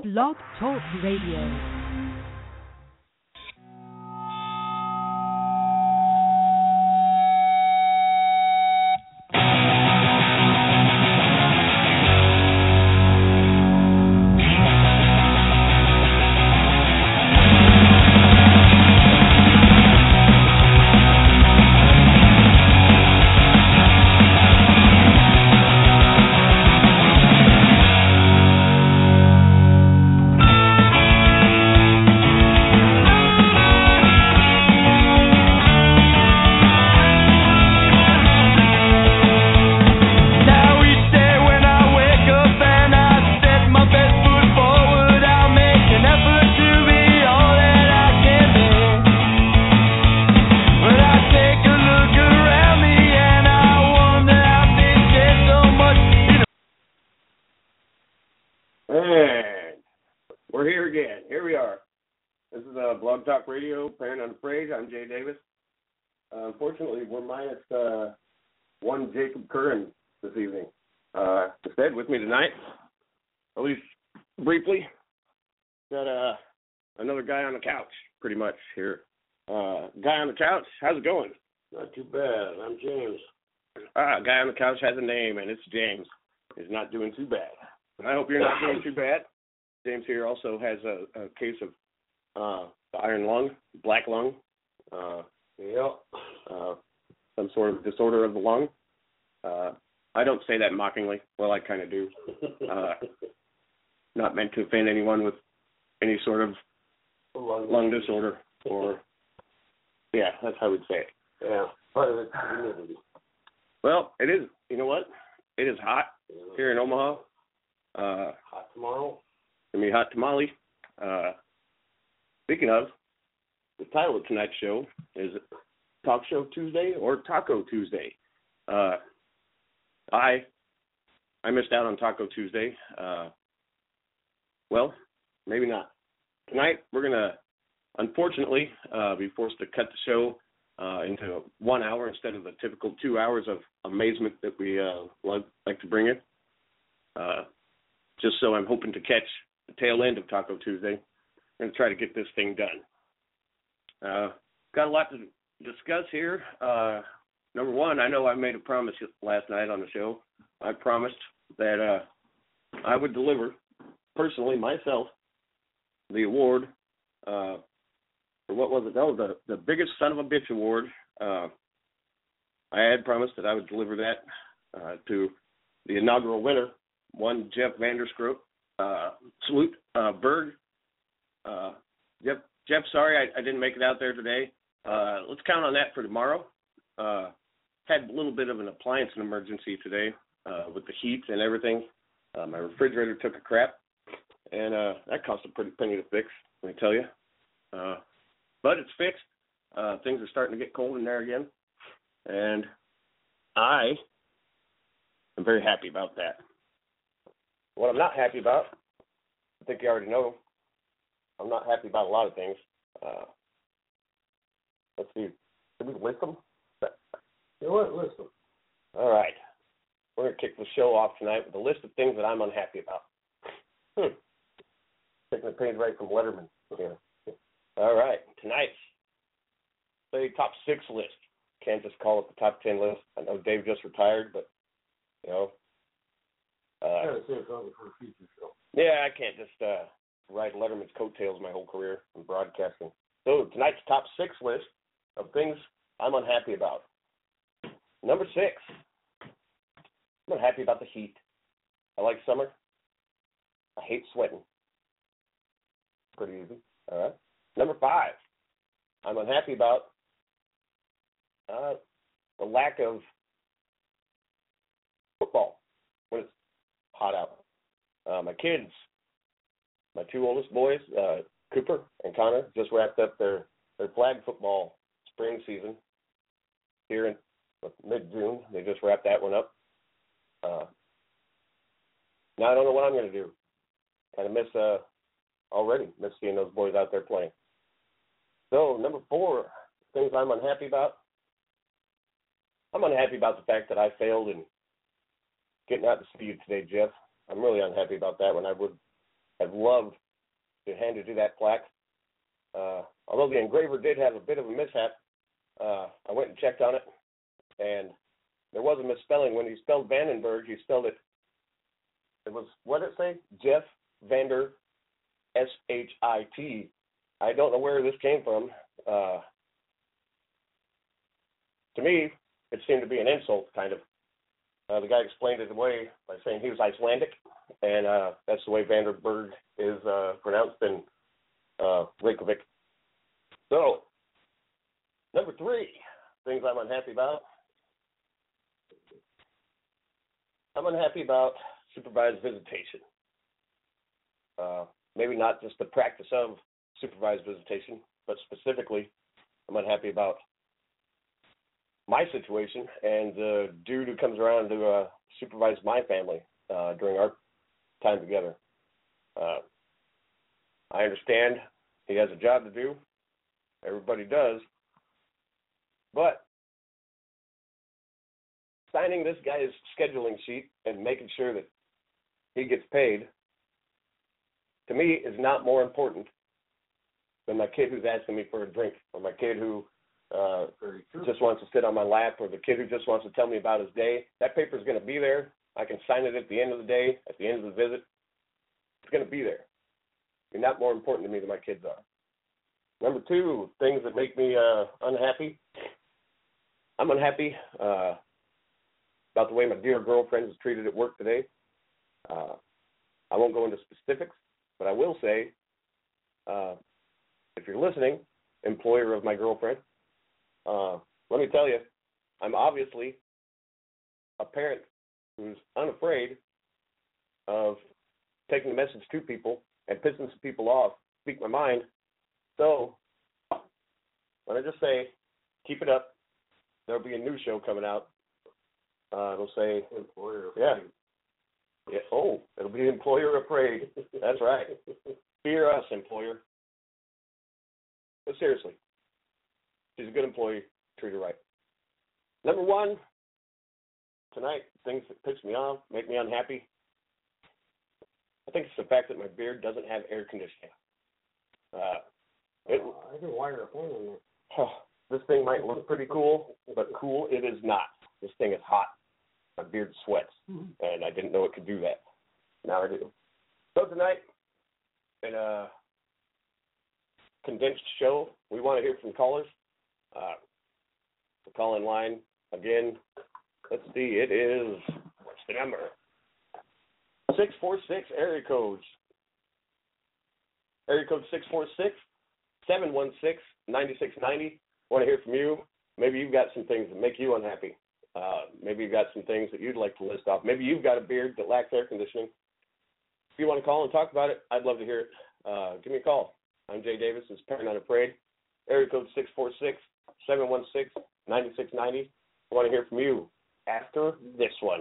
Blog Talk Radio. Talk Radio, Parent Unafraid. I'm Jay Davis. Unfortunately, we're minus one Jacob Curran this evening. Instead, with me tonight, at least briefly, got another guy on the couch, pretty much here. Guy on the couch, how's it going? Not too bad. I'm James. Guy on the couch has a name, and it's James. He's not doing too bad. And I hope you're not doing too bad. James here also has a case of the iron lung, black lung, some sort of disorder of the lung. I don't say that mockingly. Well, I kind of do. Not meant to offend anyone with any sort of lung disorder or, yeah, that's how we'd say it. Yeah, part of it's humidity. Well, it is. You know what? It is hot here in Omaha. Hot tomorrow. It's going to be hot tamale. Speaking of, the title of tonight's show is Talk Show Tuesday or Taco Tuesday. I missed out on Taco Tuesday. Well, maybe not. Tonight we're going to, unfortunately, be forced to cut the show into 1 hour instead of the typical 2 hours of amazement that we like to bring in. Just so I'm hoping to catch the tail end of Taco Tuesday. I'm going to try to get this thing done. Got a lot to discuss here. Number one, I know I made a promise last night on the show. I promised that I would deliver, personally, myself, the award for what was it? That was the biggest son of a bitch award. I had promised that I would deliver that to the inaugural winner, one Jeff Vanderstroop. Salute, Berg. Jeff, sorry I didn't make it out there today. Let's count on that for tomorrow. Had a little bit of an appliance emergency today with the heat and everything. My refrigerator took a crap, and that cost a pretty penny to fix, let me tell you. But it's fixed. Things are starting to get cold in there again, and I am very happy about that. What I'm not happy about, I think you already know, I'm not happy about a lot of things. Let's see. Did we list them? You know what? List them. All right. We're going to kick the show off tonight with a list of things that I'm unhappy about. Taking the page right from Letterman. Yeah. All right. Tonight's top 6 list. Can't just call it the top 10 list. I know Dave just retired, but, you know. Gotta say something for a future show. Yeah, I can't just ride Letterman's coattails my whole career in broadcasting. So tonight's top 6 list of things I'm unhappy about. Number 6, I'm unhappy about the heat. I like summer. I hate sweating. Pretty easy. All right. Number 5, I'm unhappy about the lack of football when it's hot out. My kids, my 2 oldest boys, Cooper and Connor, just wrapped up their flag football spring season here in mid-June. They just wrapped that one up. Now I don't know what I'm going to do. Kind of miss seeing those boys out there playing. So, number 4, things I'm unhappy about. I'm unhappy about the fact that I failed in getting out to speed today, Jeff. I'm really unhappy about that one. I would I'd love to hand you that plaque. Although the engraver did have a bit of a mishap, I went and checked on it, and there was a misspelling. When he spelled Vandenberg, he spelled it was, what did it say? Jeff Vander, S-H-I-T. I don't know where this came from. To me, it seemed to be an insult, kind of. The guy explained it away by saying he was Icelandic, and that's the way Vandenberg is pronounced in Reykjavik. So, number 3, things I'm unhappy about. I'm unhappy about supervised visitation. Maybe not just the practice of supervised visitation, but specifically, I'm unhappy about my situation and the dude who comes around to supervise my family during our time together. I understand he has a job to do. Everybody does. But signing this guy's scheduling sheet and making sure that he gets paid, to me, is not more important than my kid who's asking me for a drink, or my kid who just wants to sit on my lap, or the kid who just wants to tell me about his day. That paper's going to be there. I can sign it at the end of the day, at the end of the visit. It's going to be there. They're not more important to me than my kids are. Number 2, things that make me unhappy. I'm unhappy about the way my dear girlfriend is treated at work today. I won't go into specifics, but I will say, if you're listening, employer of my girlfriend, let me tell you, I'm obviously a parent who's unafraid of taking the message to people and pissing some people off, speak my mind. So, let me just say, keep it up. There'll be a new show coming out. It'll say, Employer. yeah. Oh, it'll be Employer Afraid. That's right. Fear us, employer. But seriously, she's a good employee. Treat her right. Number 1, tonight, things that piss me off, make me unhappy. I think it's the fact that my beard doesn't have air conditioning. I can wire a phone in there. This thing might look pretty cool, but cool it is not. This thing is hot. My beard sweats, and I didn't know it could do that. Now I do. So tonight, in a condensed show, we want to hear from callers. The call-in line, again, let's see, it is, what's the number? 646 area codes. Area code 646-716-9690. Want to hear from you. Maybe you've got some things that make you unhappy. Maybe you've got some things that you'd like to list off. Maybe you've got a beard that lacks air conditioning. If you want to call and talk about it, I'd love to hear it. Give me a call. I'm Jay Davis. It's Parent Unafraid. Area code 646-716-9690. I want to hear from you after this one.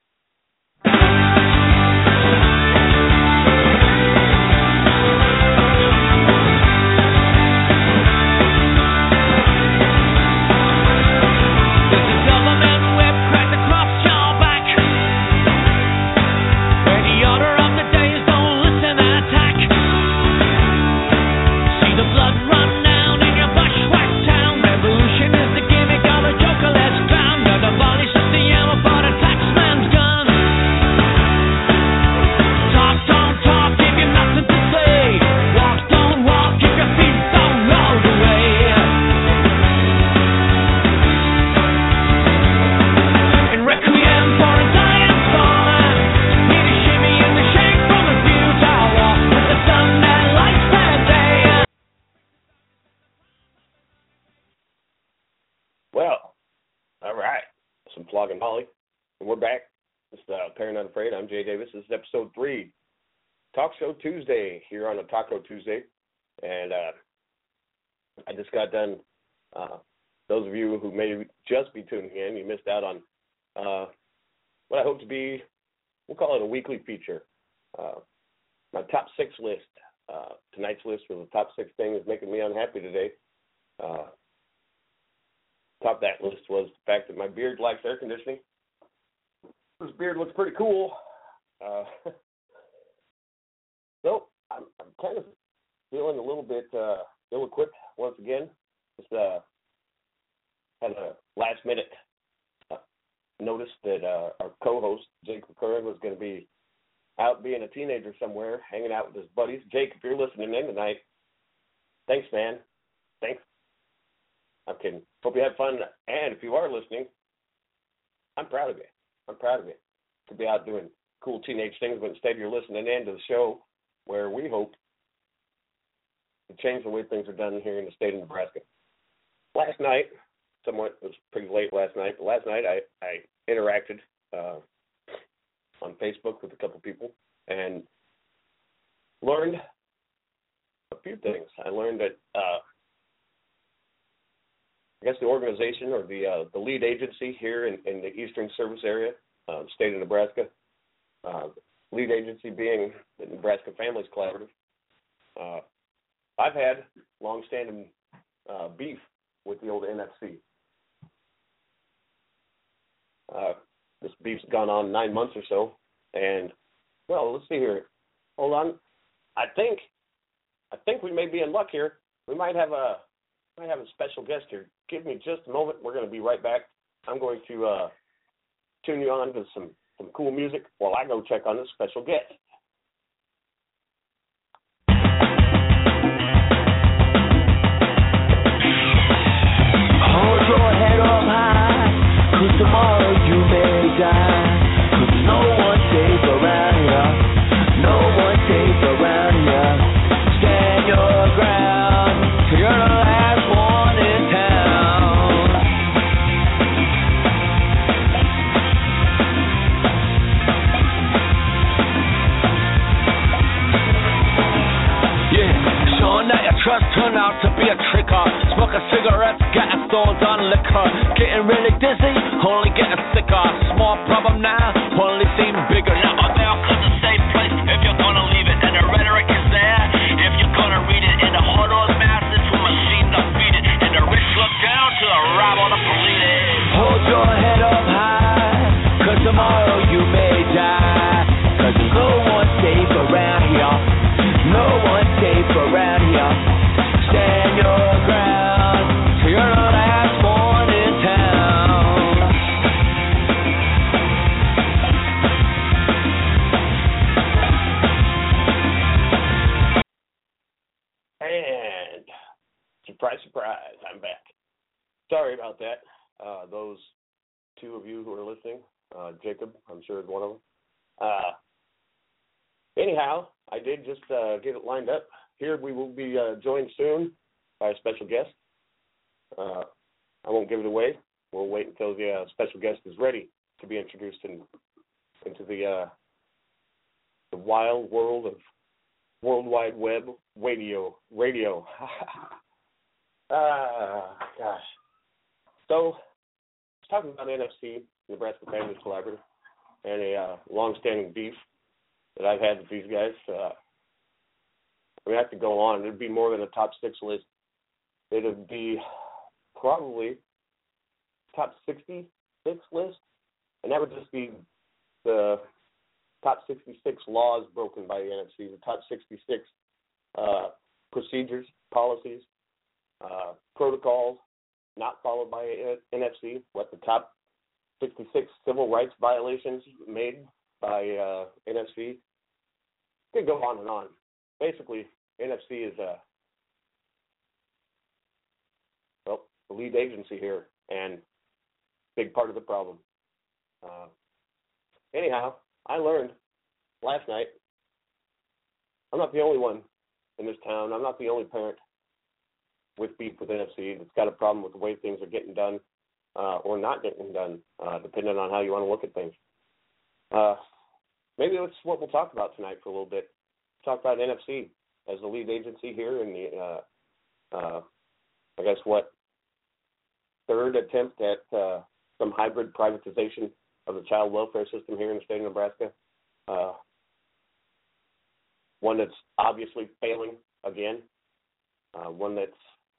Flogging Molly, and we're back. It's Parent Unafraid. I'm Jay Davis. This is episode 3, Talk Show Tuesday here on a Taco Tuesday, and I just got done. Those of you who may just be tuning in, you missed out on what I hope to be, we'll call it a weekly feature. My top 6 list. Tonight's list was the top 6 things making me unhappy today. Top of that list was the fact that my beard lacks air conditioning. This beard looks pretty cool. So, kind of feeling a little bit ill-equipped once again. Just had a last-minute notice that our co-host, Jake McCurran, was going to be out being a teenager somewhere, hanging out with his buddies. Jake, if you're listening in tonight, thanks, man. Thanks. I'm kidding. Hope you have fun. And if you are listening, I'm proud of you. I'm proud of you to be out doing cool teenage things, but instead you're listening in to the show where we hope to change the way things are done here in the state of Nebraska. Last night, it was pretty late last night, but last night I interacted on Facebook with a couple people and learned a few things. I learned that I guess the organization or the lead agency here in the Eastern Service Area, the state of Nebraska, lead agency being the Nebraska Families Collaborative. I've had long-standing beef with the old NFC. This beef's gone on 9 months or so, and well, let's see here. Hold on. I think we may be in luck here. We might have a special guest here. Give me just a moment. We're going to be right back. I'm going to tune you on to some cool music while I go check on this special guest. Hold your head up high, 'cause tomorrow you may die. 'Cause no one's safe around here. No one's safe around here. Stand your ground, you're the last one in town. Yeah, showing that your trust turned out to be a tricker. Smoking cigarettes, getting stoned on liquor. Getting really dizzy, only getting sicker. Small problem now, only seem bigger. Now America's a safe place if you're gonna leave it. And the rhetoric is there if you're gonna read it. And the hard on masses who machine to feed it. And the rich look down to the rabble to police it. Hold your head up high, 'cause tomorrow you may die. 'Cause no one's safe around here. No one's safe around here. Stand your ground, you're the last one in town. And surprise, surprise, I'm back. Sorry about that. Those two of you who are listening, Jacob, I'm sure is one of them. Anyhow, I did just get it lined up. Here we will be joined soon by a special guest. I won't give it away. We'll wait until the special guest is ready to be introduced into the wild world of World Wide Web radio. Gosh. So, I was talking about NFC, Nebraska Families Collaborative, and a long-standing beef that I've had with these guys. We have to go on. It'd be more than a top 6 list. It'd be probably top 66 list, and that would just be the top 66 laws broken by the NFC, the top 66 procedures, policies, protocols not followed by NFC, what the top 66 civil rights violations made by NFC. Could go on and on. Basically, NFC is the lead agency here and big part of the problem. Anyhow, I learned last night I'm not the only one in this town. I'm not the only parent with beef with NFC that's got a problem with the way things are getting done or not getting done, depending on how you want to look at things. Maybe that's what we'll talk about tonight for a little bit. Talk about NFC as the lead agency here in the, I guess, third attempt at some hybrid privatization of the child welfare system here in the state of Nebraska. One that's obviously failing again. One that's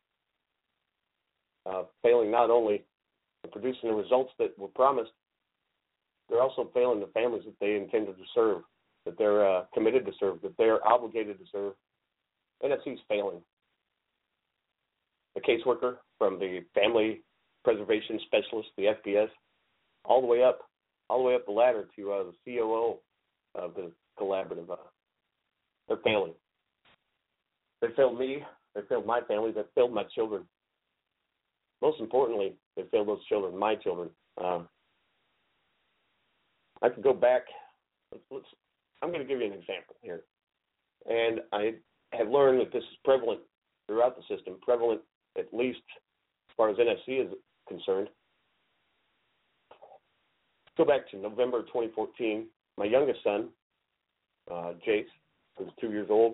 failing not only in producing the results that were promised, they're also failing the families that they intended to serve, that they're committed to serve, that they're obligated to serve, NFC's failing. The caseworker from the Family Preservation Specialist, the FPS, all the way up the ladder to the COO of the collaborative. They're failing. They failed me. They failed my family. They failed my children. Most importantly, they failed those children, my children. I could go back. I'm going to give you an example here. And I have learned that this is prevalent throughout the system, prevalent at least as far as NFC is concerned. Go back to November 2014. My youngest son, Jace, who's 2 years old,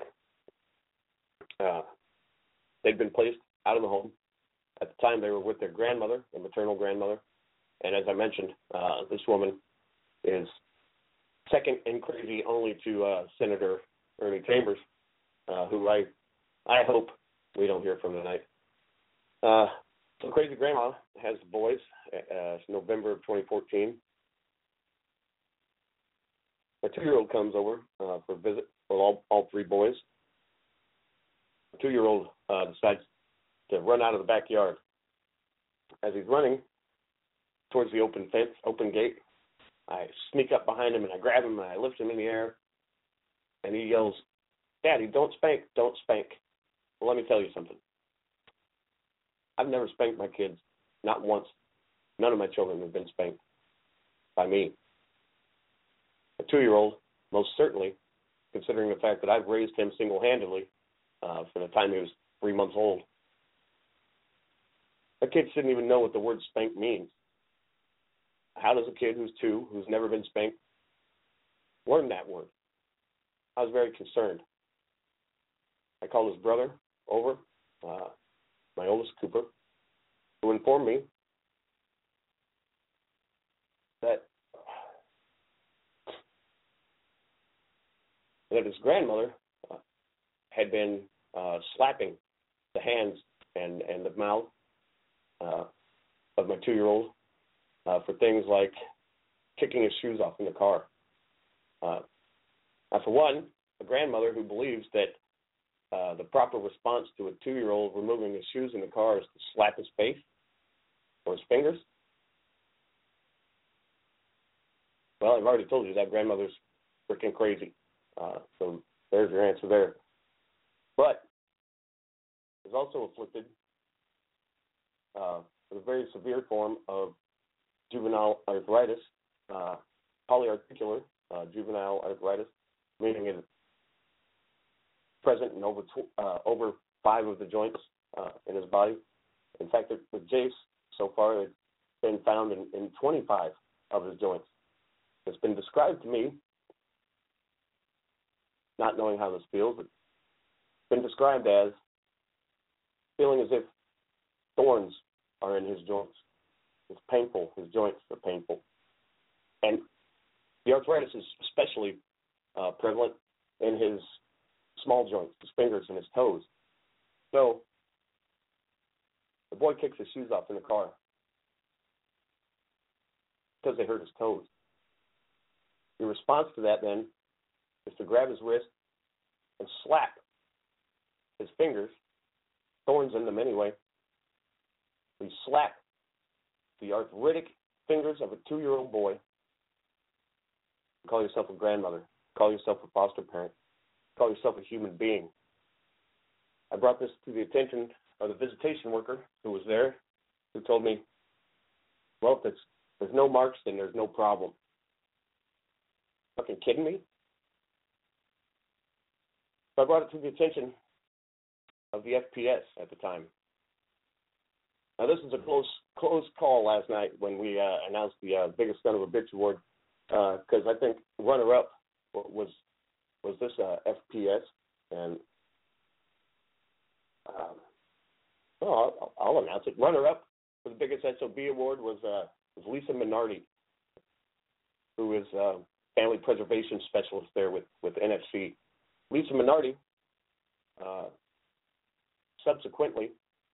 they'd been placed out of the home. At the time, they were with their grandmother, their maternal grandmother. And as I mentioned, this woman is second in crazy only to Senator Ernie Chambers, who I hope we don't hear from tonight. So Crazy Grandma has the boys. It's November of 2014. My 2-year-old comes over for a visit with all three boys. The 2-year-old decides to run out of the backyard. As he's running towards the open fence, open gate, I sneak up behind him and I grab him and I lift him in the air. And he yells, "Daddy, don't spank, don't spank." Well, let me tell you something. I've never spanked my kids, not once. None of my children have been spanked by me. A 2-year-old, most certainly, considering the fact that I've raised him single-handedly for the time he was 3 months old. My kids didn't even know what the word spank means. How does a kid who's 2, who's never been spanked, learn that word? I was very concerned. I called his brother over, my oldest, Cooper, who informed me that his grandmother had been slapping the hands and the mouth of my 2-year-old for things like kicking his shoes off in the car. Now, for one, a grandmother who believes that the proper response to a 2-year-old removing his shoes in the car is to slap his face or his fingers. Well, I've already told you that grandmother's freaking crazy. So there's your answer there. But is also afflicted with a very severe form of juvenile arthritis, polyarticular juvenile arthritis, meaning it's present in over 5 of the joints in his body. In fact, with Jace, so far, it's been found in 25 of his joints. It's been described to me, not knowing how this feels, but it's been described as feeling as if thorns are in his joints. It's painful. His joints are painful. And the arthritis is especially prevalent in his small joints, his fingers and his toes. So the boy kicks his shoes off in the car because they hurt his toes. The response to that then is to grab his wrist and slap his fingers, thorns in them anyway. We slap the arthritic fingers of a 2-year-old boy. Call yourself a grandmother. Call yourself a foster parent. Call yourself a human being. I brought this to the attention of the visitation worker who was there, who told me, well, if there's no marks, then there's no problem. Fucking kidding me? So I brought it to the attention of the FPS at the time. Now, this is a close call last night when we announced the Biggest Son of a Bitch Award, because I think runner-up was this FPS, and I'll announce it. Runner-up for the Biggest SOB Award was Lisa Minardi, who is Family Preservation Specialist there with NFC. Lisa Minardi subsequently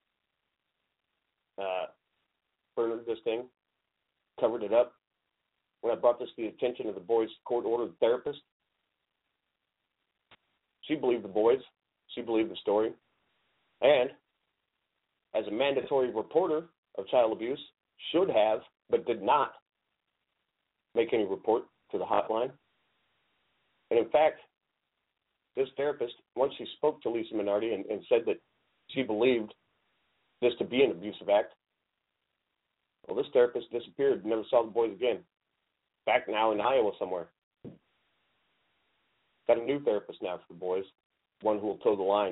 furthered this thing, covered it up. When I brought this to the attention of the boys' court-ordered therapist, she believed the boys. she believed the story, and as a mandatory reporter of child abuse, should have, but did not make any report to the hotline. And in fact, this therapist, once she spoke to Lisa Minardi and said that she believed this to be an abusive act, well, this therapist disappeared, never saw the boys again. Back now in Iowa somewhere. Got a new therapist now for the boys, one who will toe the line.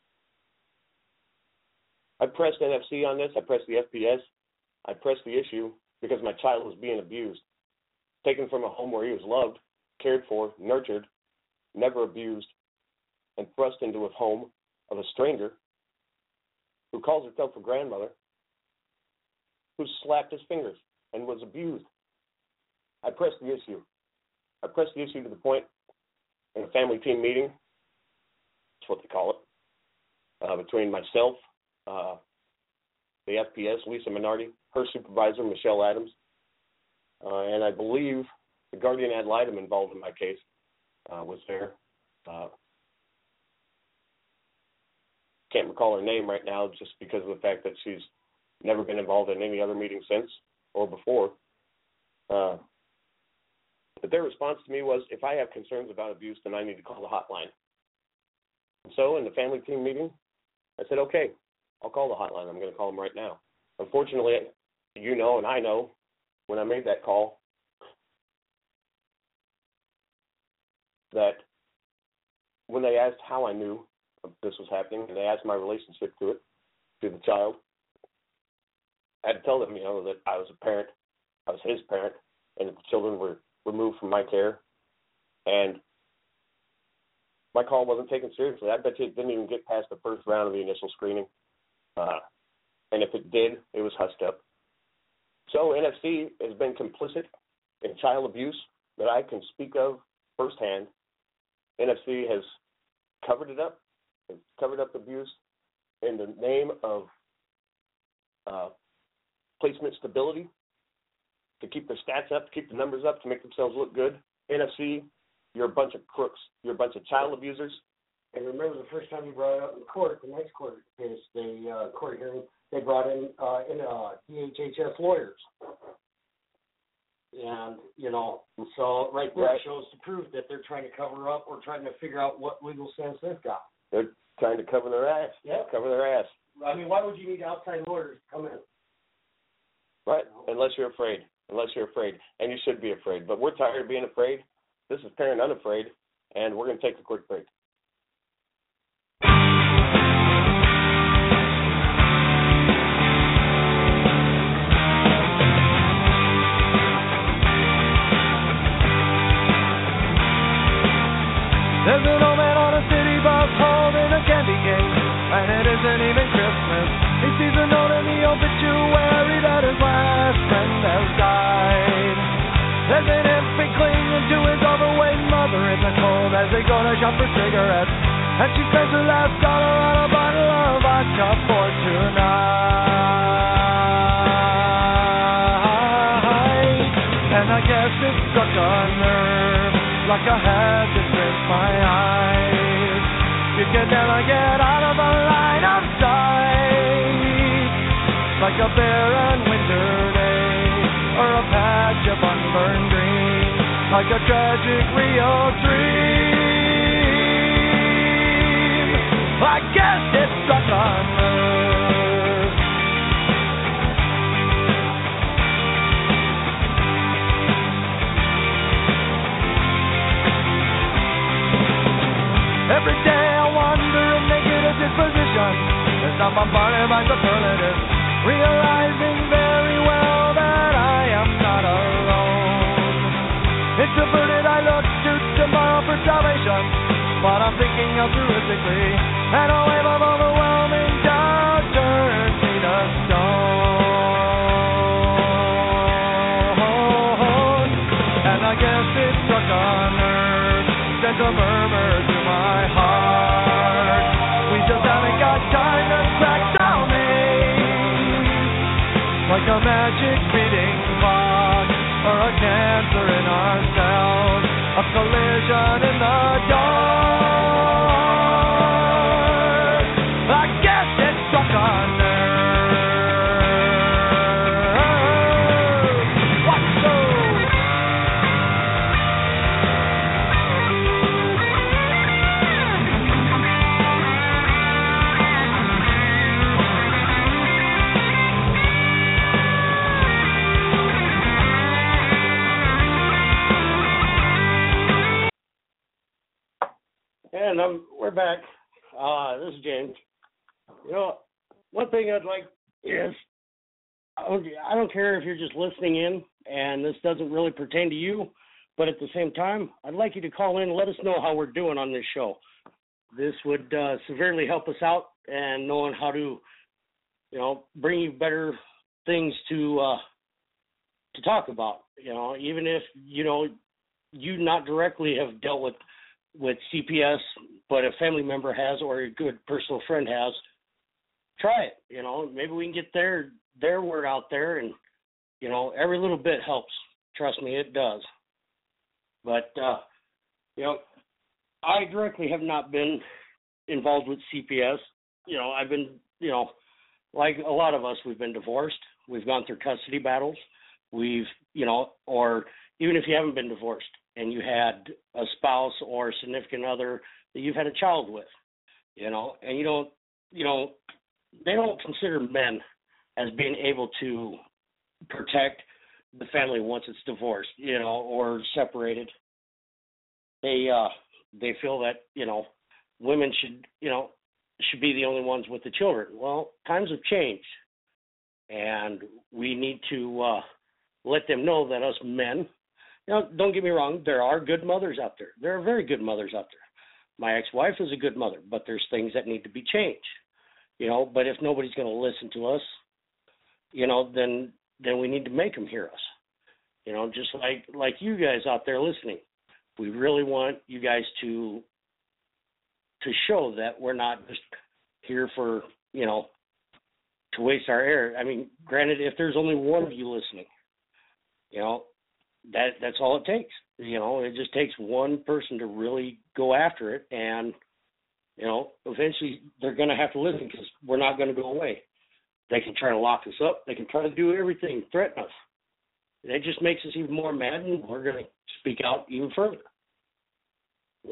I pressed NFC on this. I pressed the FPS. I pressed the issue because my child was being abused, taken from a home where he was loved, cared for, nurtured, never abused, and thrust into a home of a stranger who calls herself a grandmother, who slapped his fingers and was abused. I pressed the issue. I pressed the issue to the point in a family team meeting, that's what they call it, between myself, the FPS, Lisa Minardi, her supervisor, Michelle Adams, and I believe the guardian ad litem involved in my case was there. Can't recall her name right now just because of the fact that she's never been involved in any other meeting since or before. But their response to me was, if I have concerns about abuse, then I need to call the hotline. And so in the family team meeting, I said, okay, I'll call the hotline. I'm going to call them right now. Unfortunately, you know and I know, when I made that call, that when they asked how I knew this was happening, and they asked my relationship to it, to the child, I had to tell them, that I was a parent, I was his parent, and that the children were removed from my care, and my call wasn't taken seriously. I bet you it didn't even get past the first round of the initial screening, and if it did, it was hushed up. So NFC has been complicit in child abuse that I can speak of firsthand. NFC has covered it up, has covered up abuse in the name of placement stability, to keep their stats up, to keep the numbers up, to make themselves look good. NFC, you're a bunch of crooks. You're a bunch of child abusers. And remember the first time you brought it up in court, the next court case, court hearing, they brought in DHHS lawyers. And, so right there shows to prove that they're trying to cover up or trying to figure out what legal sense they've got. They're trying to cover their ass. Yeah. Cover their ass. I mean, why would you need outside lawyers to come in? Right, unless you're afraid. And you should be afraid. But we're tired of being afraid. This is Parent Unafraid, and we're going to take a quick break. There's an old man on a city bus holding a candy cane, and it isn't even Christmas. He sees a note in the obituary that his last friend has died. There's an infant clinging to his overweight mother in the cold as they go to shop for cigarettes, and she spends her last dollar on a bottle of vodka for tonight. And I guess it struck a nerve, like I had to strip my eyes. You can never get out of a line of sight, like a barren winter day, or a patch of unburned green, like a tragic real dream. I guess it struck a nerve. Every day I wander in negative disposition as I'm bombarded by superlatives, realizing very well that I am not alone. Introverted, I look to tomorrow for salvation, but I'm thinking altruistically, and a wave of overwhelming doubt turns me to stone. And I guess it struck a nerve, sent a murmur to my heart. We just haven't got time to crack down like a magic beating clock, or a cancer in our cells, a collision in the dark. We're back. This is James. You know, one thing I'd like is, I don't care if you're just listening in and this doesn't really pertain to you, but at the same time, I'd like you to call in and let us know how we're doing on this show. This would severely help us out and knowing how to, you know, bring you better things to talk about. You know, even if, you know, you not directly have dealt with CPS, but a family member has or a good personal friend has, try it. You know, maybe we can get their word out there, and, you know, every little bit helps. Trust me, it does. But, you know, I directly have not been involved with CPS. You know, I've been, you know, like a lot of us, we've been divorced. We've gone through custody battles. We've, you know, or even if you haven't been divorced and you had a spouse or a significant other that you've had a child with, you know, and you don't, you know, they don't consider men as being able to protect the family once it's divorced, you know, or separated. They feel that, you know, women should be the only ones with the children. Well, times have changed, and we need to let them know that us men, you know, don't get me wrong, there are good mothers out there. There are very good mothers out there. My ex-wife is a good mother, but there's things that need to be changed, you know. But if nobody's going to listen to us, you know, then we need to make them hear us, you know, just like you guys out there listening. We really want you guys to show that we're not just here for, you know, to waste our air. I mean, granted, if there's only one of you listening, you know, that's all it takes. You know, it just takes one person to really go after it, and, you know, eventually they're going to have to listen, because we're not going to go away. They can try to lock us up. They can try to do everything, threaten us. It just makes us even more mad, and we're going to speak out even further. You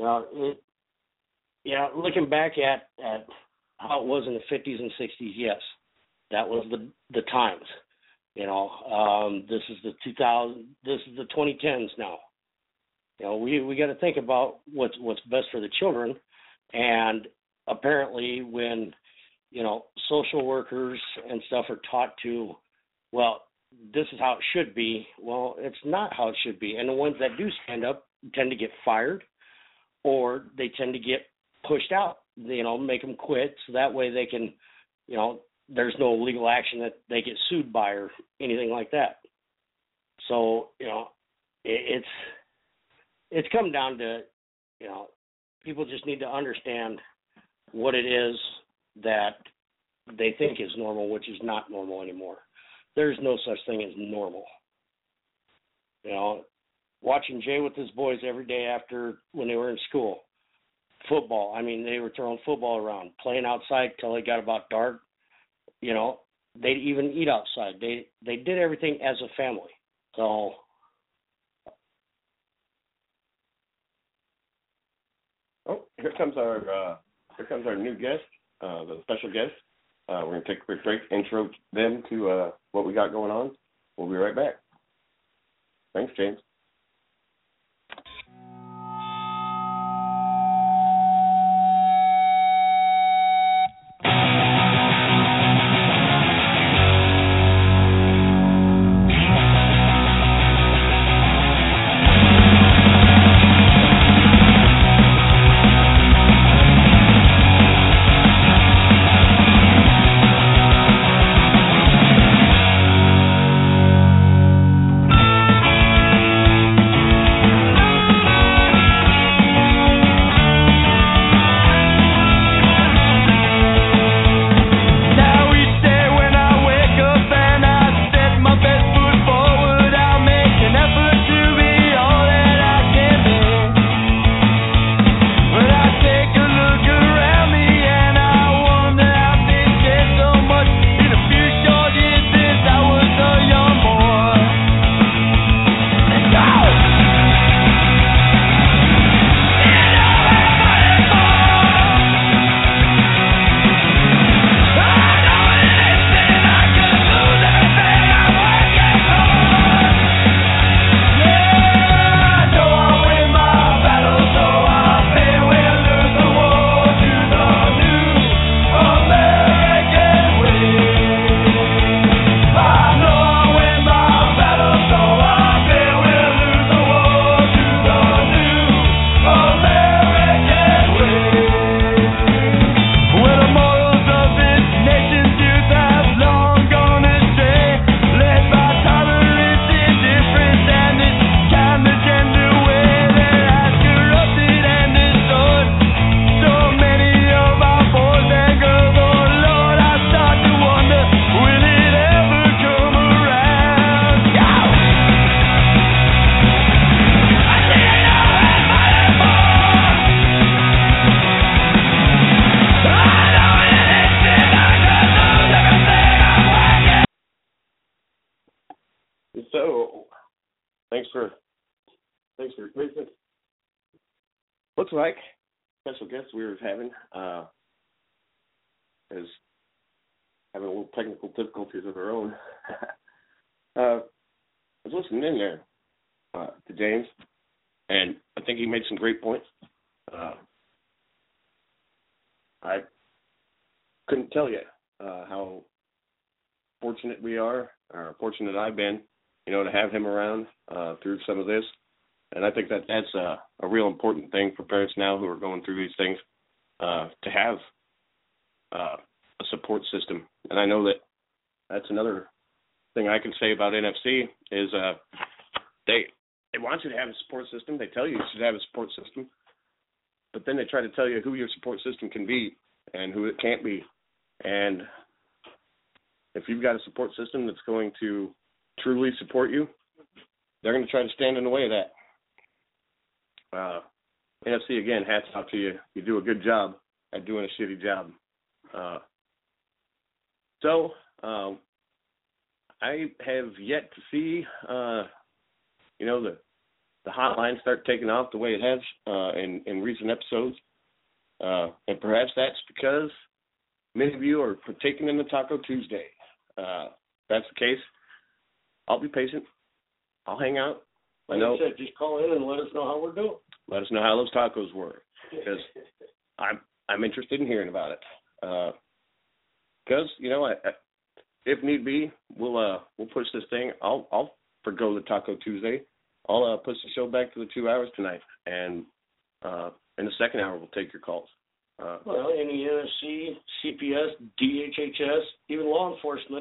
know, looking back at how it was in the 50s and 60s, yes, that was the times. You know, this is the 2010s now. You know, we got to think about what's best for the children, and apparently when, you know, social workers and stuff are taught to, well, this is how it should be. Well, it's not how it should be. And the ones that do stand up tend to get fired, or they tend to get pushed out, you know, make them quit, so that way they can, you know, there's no legal action that they get sued by or anything like that. So, you know, it's come down to, you know, people just need to understand what it is that they think is normal, which is not normal anymore. There's no such thing as normal. You know, watching Jay with his boys every day after when they were in school, football. I mean, they were throwing football around, playing outside till it got about dark. You know, they'd even eat outside. They did everything as a family. So, oh, here comes our new guest, the special guest. We're going to take a quick break, intro them to what we got going on. We'll be right back. Thanks, James. for raising. Looks like special guest we were having is having a little technical difficulties of her own. I was listening in there to James, and I think he made some great points. I couldn't tell you how fortunate we are, or fortunate I've been, to have him around through some of this. And I think that that's a real important thing for parents now who are going through these things, to have a support system. And I know that that's another thing I can say about NFC is they want you to have a support system. They tell you should have a support system. But then they try to tell you who your support system can be and who it can't be. And if you've got a support system that's going to truly support you, they're going to try to stand in the way of that. NFC, again, hats off to you. You do a good job at doing a shitty job. So I have yet to see, the hotline start taking off the way it has in recent episodes. And perhaps that's because many of you are partaking in the Taco Tuesday. If that's the case, I'll be patient. I'll hang out. Like I said, just call in and let us know how we're doing. Let us know how those tacos were, because I'm interested in hearing about it. Because if need be, we'll push this thing. I'll forgo the Taco Tuesday. I'll push the show back to the 2 hours tonight, and in the second hour we'll take your calls. Any NSC, CPS, DHHS, even law enforcement.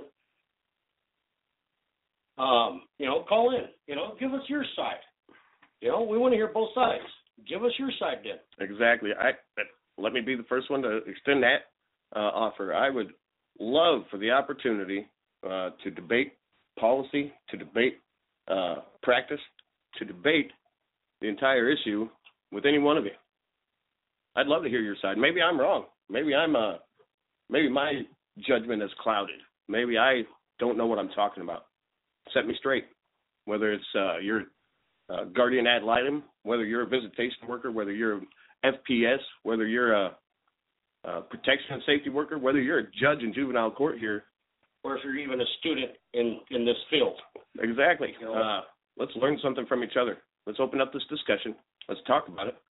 Call in. Give us your side. We want to hear both sides. Give us your side, then. Exactly. Let me be the first one to extend that offer. I would love for the opportunity to debate policy, to debate practice, to debate the entire issue with any one of you. I'd love to hear your side. Maybe I'm wrong. Maybe my judgment is clouded. Maybe I don't know what I'm talking about. Set me straight. Whether it's your guardian ad litem, whether you're a visitation worker, whether you're FPS, whether you're a protection and safety worker, whether you're a judge in juvenile court here, or if you're even a student in this field. Exactly. Let's learn something from each other. Let's open up this discussion. Let's talk about it.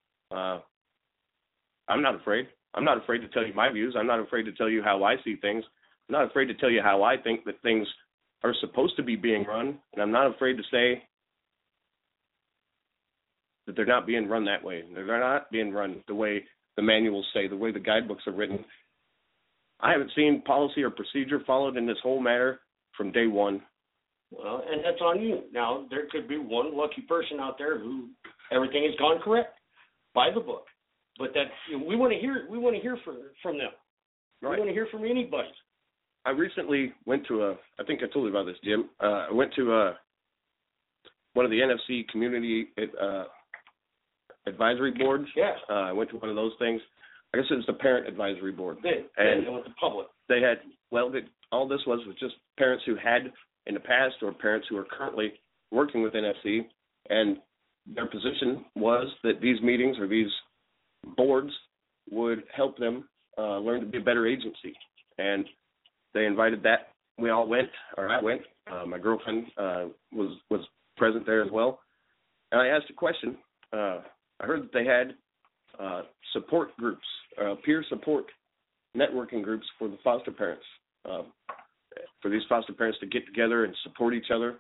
I'm not afraid. I'm not afraid to tell you my views. I'm not afraid to tell you how I see things. I'm not afraid to tell you how I think that things are supposed to be being run, and I'm not afraid to say that they're not being run that way. They're not being run the way the manuals say, the way the guidebooks are written. I haven't seen policy or procedure followed in this whole matter from day one. Well, and that's on you. Now, there could be one lucky person out there who everything has gone correct by the book, but that we want to hear. We want to hear from them. Right. We want to hear from anybody. I recently went to I think I told you about this, Jim. I went to one of the NFC community advisory boards. Yeah. I went to one of those things. I guess it was the parent advisory board. They went to public. They had, all this was just parents who had in the past or parents who are currently working with NFC, and their position was that these meetings or these boards would help them learn to be a better agency. And they invited that. We all went, or I went. My girlfriend was present there as well. And I asked a question. I heard that they had support groups, peer support networking groups for the foster parents, for these foster parents to get together and support each other.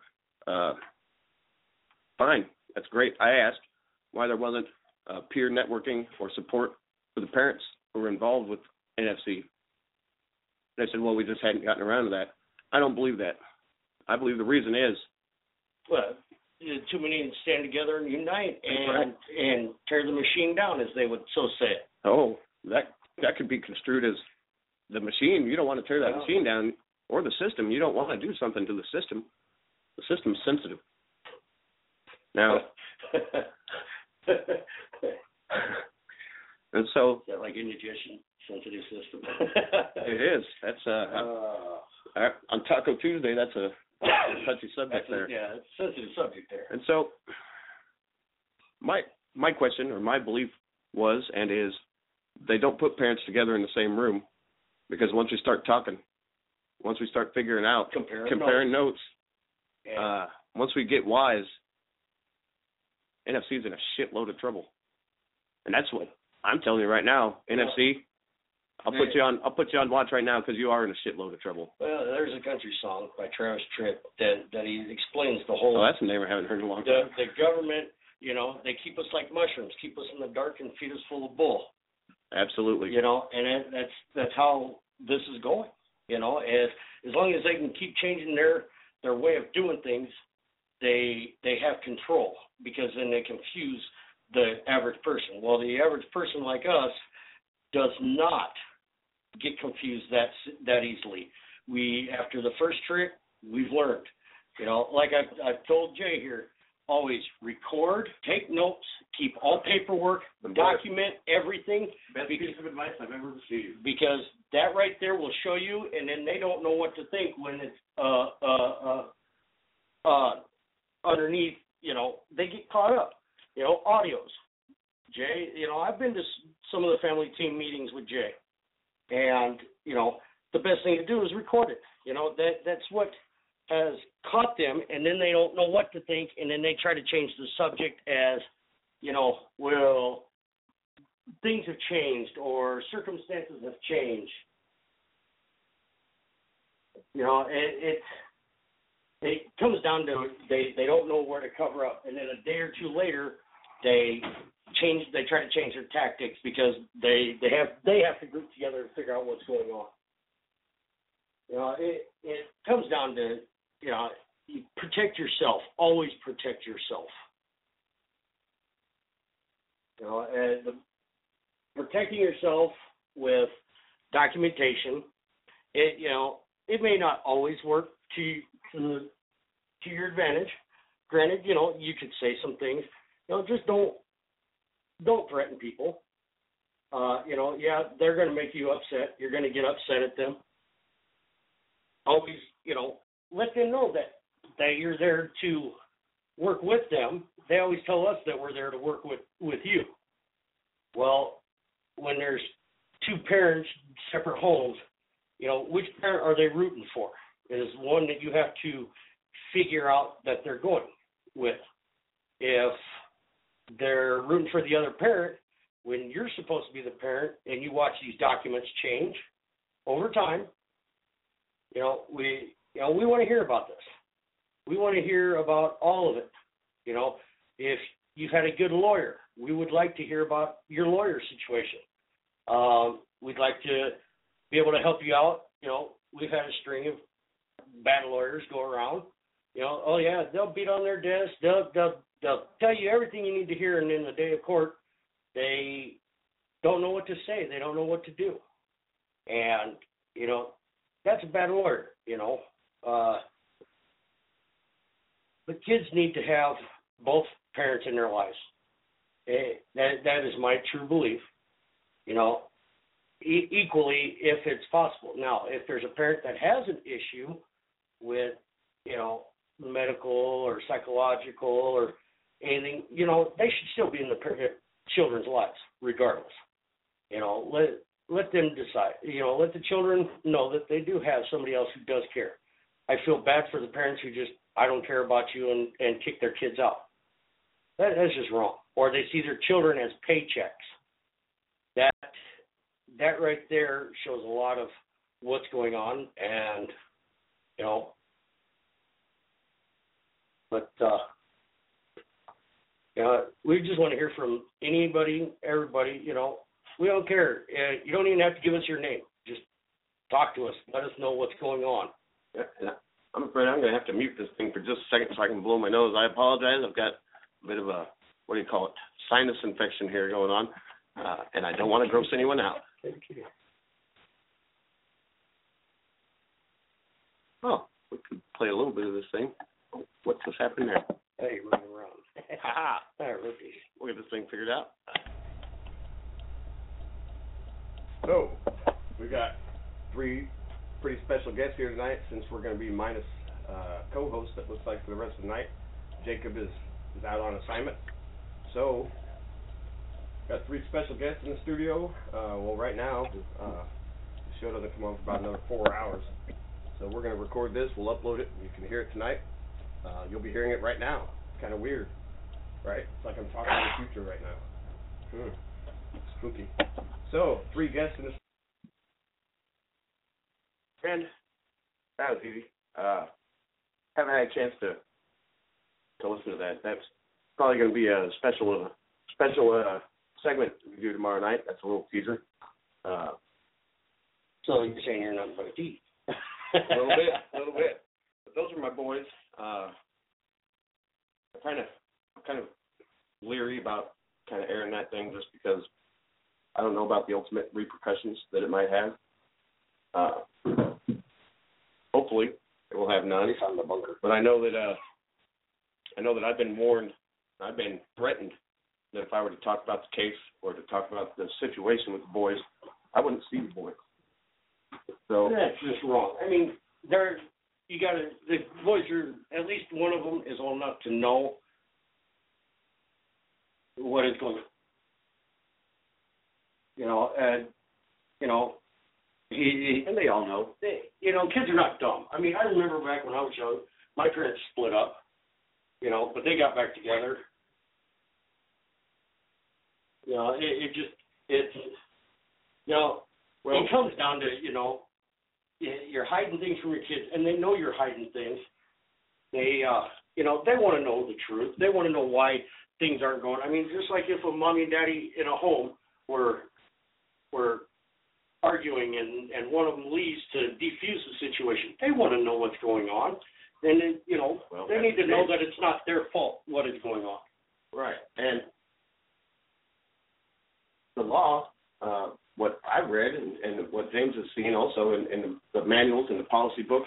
Fine, that's great. I asked why there wasn't peer networking or support for the parents who were involved with NFC. They said, well, we just hadn't gotten around to that. I don't believe that. I believe the reason is, well, too many stand together and unite and tear the machine down, as they would so say. Oh, that could be construed as the machine. You don't want to tear that machine down, or the system. You don't want to do something to the system. The system's sensitive. Now, and so, is that like indigestion? Sensitive system. It is. That's on Taco Tuesday. That's touchy subject there. Yeah, it's a sensitive subject there. And so, my question or my belief was and is, they don't put parents together in the same room, because once we start talking, once we start figuring out, comparing notes, once we get wise, NFC's in a shitload of trouble. And that's what I'm telling you right now, NFC. I'll put you on watch right now, because you are in a shitload of trouble. Well, there's a country song by Travis Tritt that he explains the whole. Oh, that's a name I haven't heard in a long time. The government, they keep us like mushrooms, keep us in the dark and feed us full of bull. Absolutely. And that's how this is going. As long as they can keep changing their way of doing things, they have control, because then they confuse the average person. Well, the average person like us does not get confused that easily. We, after the first trick, we've learned. Like I've told Jay here, always record, take notes, keep all paperwork, document everything. Best piece of advice I've ever received. Because that right there will show you, and then they don't know what to think when it's underneath. They get caught up. Audios. Jay, I've been to some of the family team meetings with Jay, and the best thing to do is record it. That's what has caught them, and then they don't know what to think, and then they try to change the subject as, well, things have changed or circumstances have changed. It comes down to they don't know where to cover up, and then a day or two later they try to change their tactics, because they have to group together and figure out what's going on. It comes down to you protect yourself. Always protect yourself. Protecting yourself with documentation. It may not always work to your advantage. Granted, you could say some things. Just don't threaten people. They're going to make you upset. You're going to get upset at them. Always, let them know that you're there to work with them. They always tell us that we're there to work with you. Well, when there's two parents, separate homes, which parent are they rooting for? Is one that you have to figure out that they're going with. If they're rooting for the other parent, when you're supposed to be the parent and you watch these documents change over time, we want to hear about this. We want to hear about all of it. If you've had a good lawyer, we would like to hear about your lawyer situation. We'd like to be able to help you out. We've had a string of bad lawyers go around. They'll beat on their desk. They'll tell you everything you need to hear, and in the day of court, they don't know what to say. They don't know what to do. And, that's a bad lawyer, But kids need to have both parents in their lives. That is my true belief, equally if it's possible. Now, if there's a parent that has an issue with, medical or psychological or anything, they should still be in the children's lives regardless. Let them decide. Let the children know that they do have somebody else who does care. I feel bad for the parents who just, I don't care about you, and kick their kids out. That's just wrong. Or they see their children as paychecks. That right there shows a lot of what's going on, and we just want to hear from anybody, everybody. We don't care. You don't even have to give us your name. Just talk to us. Let us know what's going on. Yeah. I'm afraid I'm going to have to mute this thing for just a second so I can blow my nose. I apologize. I've got a bit of a, sinus infection here going on, and I don't want to gross anyone out. Thank you. Oh, we could play a little bit of this thing. What's this happening there? Hey, running around. Ha-ha. All right, rookies. We'll get this thing figured out. So, we got three pretty special guests here tonight, since we're going to be minus co-host, that looks like for the rest of the night. Jacob is out on assignment. So, got 3 special guests in the studio. Well, right now, the show doesn't come on for about another 4 hours. So we're going to record this. We'll upload it. You can hear it tonight. You'll be hearing it right now. It's kind of weird, right? It's like I'm talking to the future right now. Spooky. So, 3 guests in the and that was easy. Haven't had a chance to listen to that. That's probably going to be a special segment we do tomorrow night. That's a little teaser. So you're saying you're not going to tease? A little bit. But those are my boys. I'm kind of leery about kind of airing that thing just because I don't know about the ultimate repercussions that it might have. Hopefully, it will have none. On the bunker. But I know that I've been warned, I've been threatened that if I were to talk about the case or to talk about the situation with the boys, I wouldn't see the boys. So that's just wrong. I mean, the boys are, at least one of them is old enough to know what is going on. And they all know. Kids are not dumb. I mean, I remember back when I was young, my parents split up, but they got back together. It comes down to, you're hiding things from your kids, and they know you're hiding things. They want to know the truth. They want to know why things aren't going. I mean, just like if a mommy and daddy in a home were arguing and one of them leaves to defuse the situation, they want to know what's going on. And, they need to know that it's not their fault what is going on. Right. And the law, what I've read and what James has seen also in the manuals and the policy books,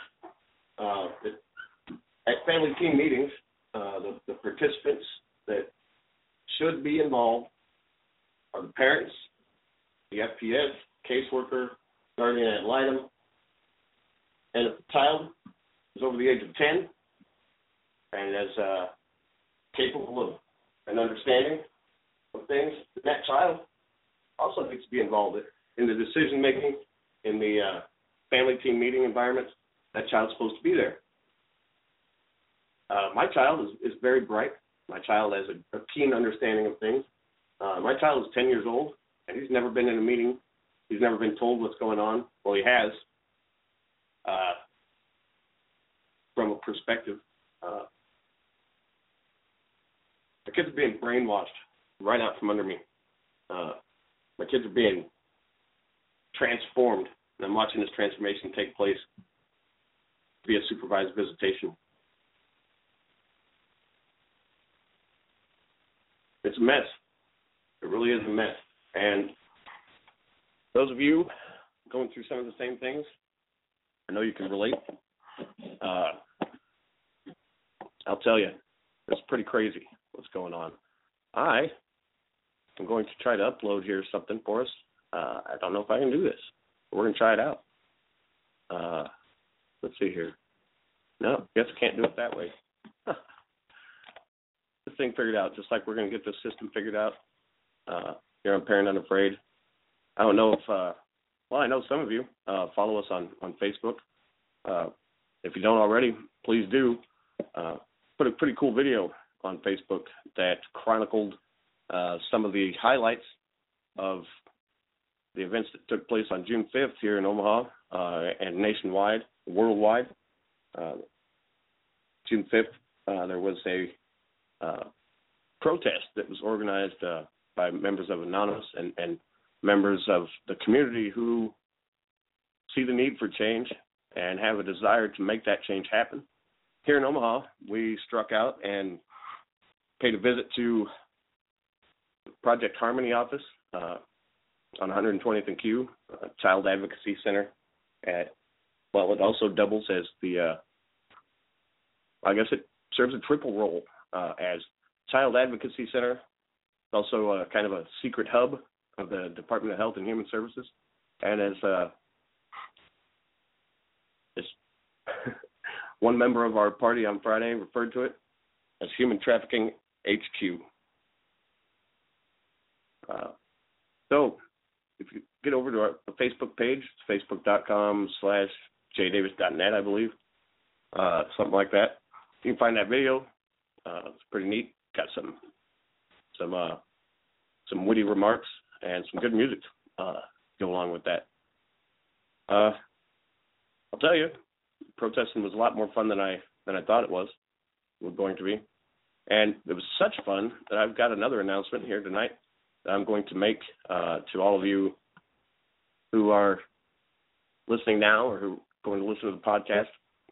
at family team meetings, the participants that should be involved are the parents, the FPS, caseworker, guardian ad litem, and if the child is over the age of 10 and is capable of an understanding of things, that child also needs to be involved in the decision making in the family team meeting environments. That child's supposed to be there. My child is very bright. My child has a keen understanding of things. My child is 10 years old, and he's never been in a meeting. He's never been told what's going on. Well, he has, from a perspective. The kids are being brainwashed right out from under me. My kids are being transformed, and I'm watching this transformation take place via supervised visitation. It's a mess. It really is a mess. And those of you going through some of the same things, I know you can relate. I'll tell you, it's pretty crazy what's going on. I'm going to try to upload here something for us. I don't know if I can do this, but we're going to try it out. Let's see here. No, guess I can't do it that way. This thing figured out, just like we're going to get this system figured out here on Parent Unafraid. I don't know if, I know some of you follow us on Facebook. If you don't already, please do. Put a pretty cool video on Facebook that chronicled some of the highlights of the events that took place on June 5th here in Omaha and nationwide, worldwide. June 5th, there was a protest that was organized by members of Anonymous and members of the community who see the need for change and have a desire to make that change happen. Here in Omaha, we struck out and paid a visit to Project Harmony office on 120th and Q, Child Advocacy Center. It also doubles as the, I guess it serves a triple role as Child Advocacy Center. It's also kind of a secret hub of the Department of Health and Human Services, and as one member of our party on Friday referred to it as Human Trafficking HQ. So if you get over to our Facebook page, it's facebook.com/jdavis.net, I believe, something like that. You can find that video. It's pretty neat. Got some witty remarks and some good music go along with that. I'll tell you, protesting was a lot more fun than I thought it was going to be, and it was such fun that I've got another announcement here tonight that I'm going to make to all of you who are listening now or who are going to listen to the podcast.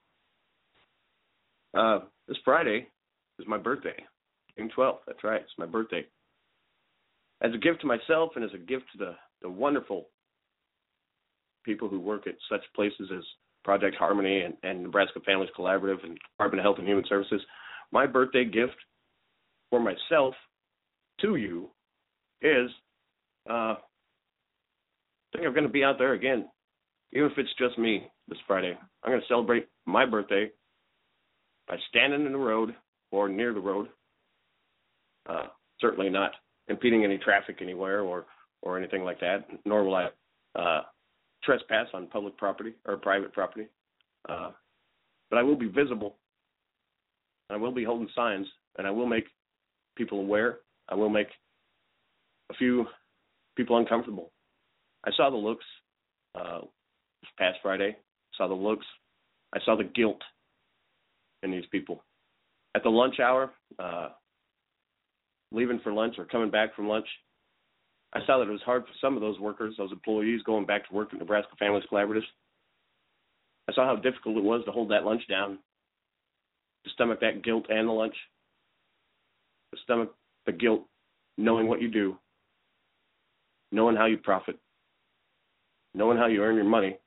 This Friday is my birthday, June 12th. That's right, it's my birthday. As a gift to myself and as a gift to the wonderful people who work at such places as Project Harmony and Nebraska Families Collaborative and Department of Health and Human Services, my birthday gift for myself to you is I think I'm going to be out there again, even if it's just me this Friday. I'm going to celebrate my birthday by standing in the road or near the road, certainly not impeding any traffic anywhere or anything like that, nor will I trespass on public property or private property. But I will be visible. I will be holding signs, and I will make people aware. I will make a few people uncomfortable. I saw the looks this past Friday. I saw the looks. I saw the guilt in these people. At the lunch hour, leaving for lunch or coming back from lunch, I saw that it was hard for some of those workers, those employees going back to work at Nebraska Families Collaborative. I saw how difficult it was to hold that lunch down, to stomach that guilt and the lunch, to stomach the guilt knowing what you do, knowing how you profit, knowing how you earn your money,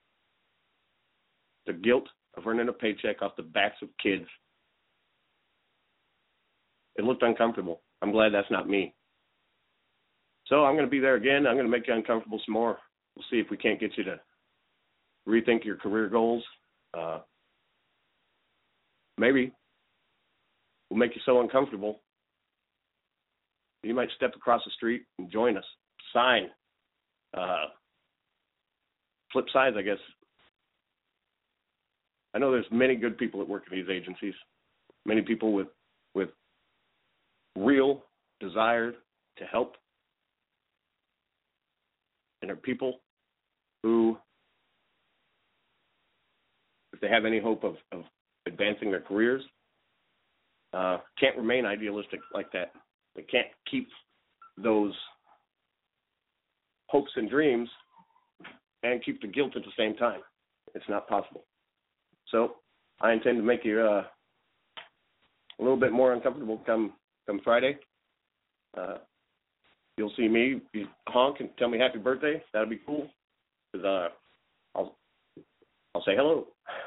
the guilt of earning a paycheck off the backs of kids. It looked uncomfortable. I'm glad that's not me. So I'm going to be there again. I'm going to make you uncomfortable some more. We'll see if we can't get you to rethink your career goals. Maybe we'll make you so uncomfortable you might step across the street and join us. Sign. Flip sides, I guess. I know there's many good people that work in these agencies, many people with real desire to help. And are people who, if they have any hope of advancing their careers, can't remain idealistic like that. They can't keep those hopes and dreams and keep the guilt at the same time. It's not possible. So I intend to make you a little bit more uncomfortable come Friday. You'll see me, you honk and tell me happy birthday. That'll be cool. Because I'll say hello.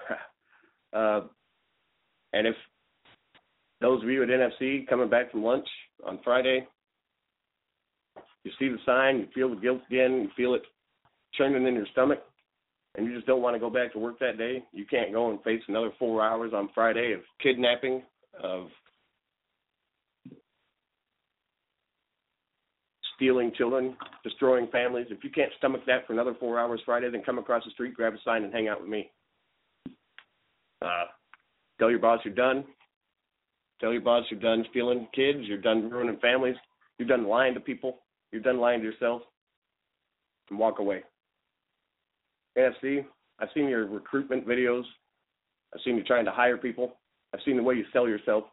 And if those of you at NFC coming back from lunch on Friday, you see the sign, you feel the guilt again, you feel it churning in your stomach, and you just don't want to go back to work that day, you can't go and face another 4 hours on Friday of kidnapping, of stealing children, destroying families. If you can't stomach that for another 4 hours Friday, then come across the street, grab a sign, and hang out with me. Tell your boss you're done. Tell your boss you're done stealing kids, you're done ruining families, you're done lying to people, you're done lying to yourself, and walk away. NFC, I've seen your recruitment videos. I've seen you trying to hire people. I've seen the way you sell yourself.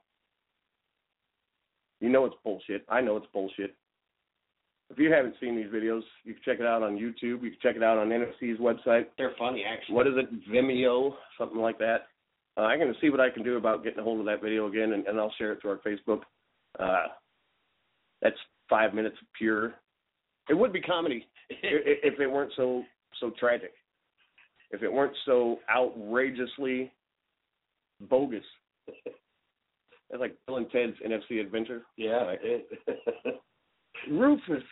You know it's bullshit. I know it's bullshit. If you haven't seen these videos, you can check it out on YouTube. You can check it out on NFC's website. They're funny, actually. What is it? Vimeo, something like that. I'm going to see what I can do about getting a hold of that video again, and I'll share it to our Facebook. That's 5 minutes of pure. It would be comedy if it weren't so tragic. If it weren't so outrageously bogus. It's like Bill and Ted's NFC Adventure. Yeah. Right. Rufus.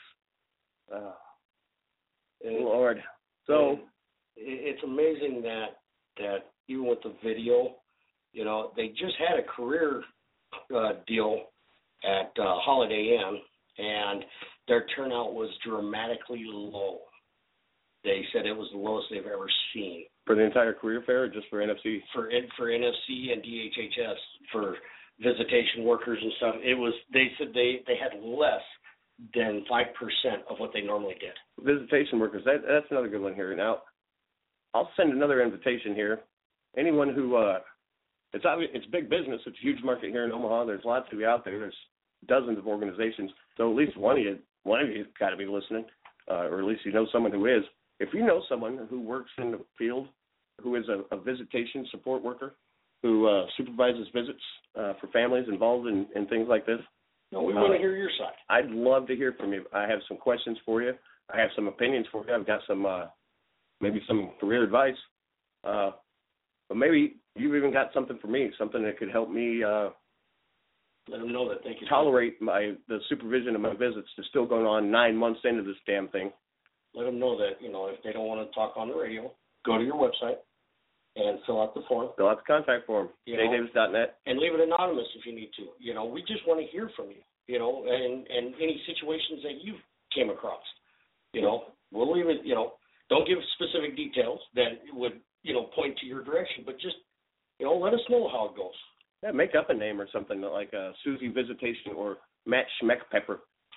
Lord. So it's amazing that even with the video, You know, they just had a career deal at Holiday Inn, and their turnout was dramatically low. They said it was the lowest they've ever seen. For the entire career fair, or just for NFC? For NFC and DHHS, for visitation workers and stuff, it was. They said they had less than 5% of what they normally did. Visitation workers, that's another good one here. Now, I'll send another invitation here. Anyone who, it's big business. It's a huge market here in Omaha. There's lots of you out there. There's dozens of organizations. So at least one of you's got to be listening, or at least you know someone who is. If you know someone who works in the field, who is a visitation support worker, who supervises visits for families involved in things like this. No, we want to hear your side. I'd love to hear from you. I have some questions for you. I have some opinions for you. I've got some, maybe some career advice. But maybe you've even got something for me, something that could help me let them know that they can tolerate the supervision of my visits that's still going on 9 months into this damn thing. Let them know that, you know, if they don't want to talk on the radio, go to your website and fill out the form. Fill out the contact form, jdavis.net. And leave it anonymous if you need to. You know, we just want to hear from you, you know, and any situations that you came across. You know, we'll leave it, you know, don't give specific details that would, you know, point to your direction, but just, you know, let us know how it goes. Yeah, make up a name or something like Susie Visitation or Matt Schmeckpepper.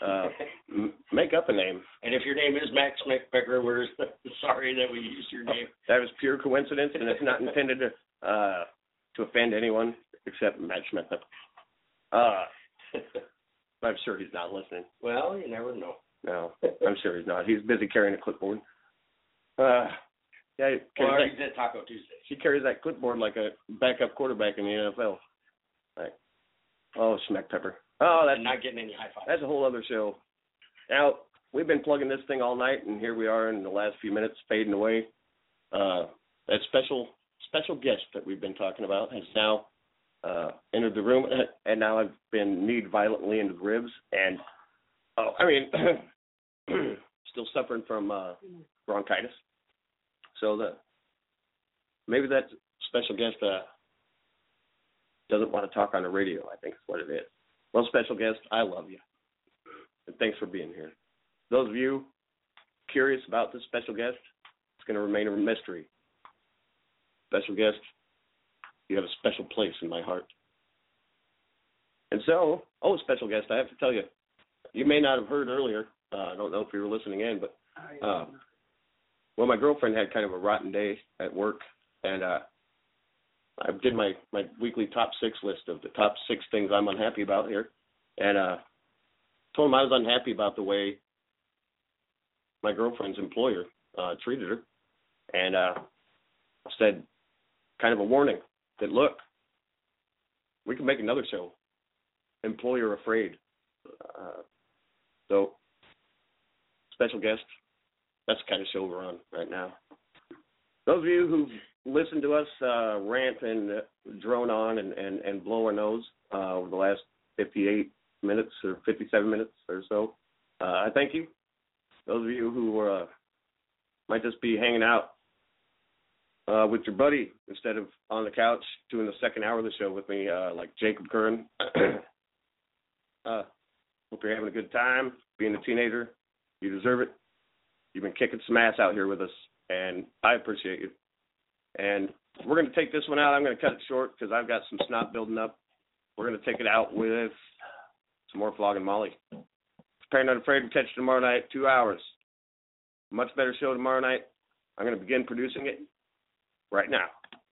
Make up a name. And if your name is Matt Schmeckpepper, we're sorry that we used your name. That was pure coincidence, and it's not intended to offend anyone except Matt Schmeckpepper. I'm sure he's not listening. Well, you never know. No, I'm sure he's not. He's busy carrying a clipboard. Yeah, he's at Taco Tuesday. He carries that clipboard like a backup quarterback in the NFL. Like, oh, Schmeckpepper. Oh, that's not getting any high fives. That's a whole other show. Now, we've been plugging this thing all night, and here we are in the last few minutes fading away. That special guest that we've been talking about has now entered the room, and now I've been kneed violently into the ribs, and still suffering from bronchitis. So maybe that special guest doesn't want to talk on the radio, I think is what it is. Well, special guest, I love you. And thanks for being here. Those of you curious about this special guest, it's going to remain a mystery. Special guest, you have a special place in my heart. And so, special guest, I have to tell you, you may not have heard earlier. I don't know if you were listening in, but my girlfriend had kind of a rotten day at work, and I did my weekly top 6 list of the top 6 things I'm unhappy about here, and told him I was unhappy about the way my girlfriend's employer treated her, and said kind of a warning that, look, we can make another show, Employer Afraid. So, special guest, that's the kind of show we're on right now. Those of you who've listened to us rant and drone on and blow our nose over the last 58 minutes or 57 minutes or so, I thank you. Those of you who might just be hanging out with your buddy instead of on the couch doing the second hour of the show with me, like Jacob Curran. Hope you're having a good time being a teenager. You deserve it. You've been kicking some ass out here with us, and I appreciate you. And we're going to take this one out. I'm going to cut it short because I've got some snot building up. We're going to take it out with some more Flogging Molly. Prepared Not Afraid to catch you tomorrow night, 2 hours. Much better show tomorrow night. I'm going to begin producing it right now.